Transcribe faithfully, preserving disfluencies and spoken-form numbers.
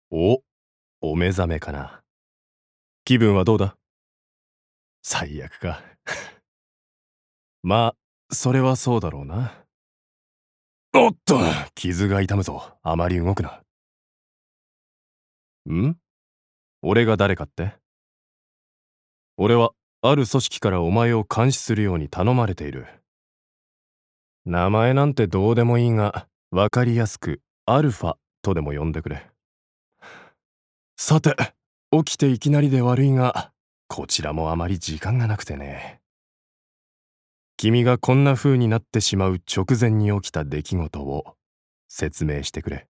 お、お目覚めかな。気分はどうだ？最悪か。まあ、それはそうだろうな。おっと、傷が痛むぞ。あまり動くな。ん？俺が誰かって？俺は、ある組織からお前を監視するように頼まれている。名前なんてどうでもいいが、わかりやすく、アルファとでも呼んでくれ。さて、起きていきなりで悪いが、こちらもあまり時間がなくてね。君がこんな風になってしまう直前に起きた出来事を説明してくれ。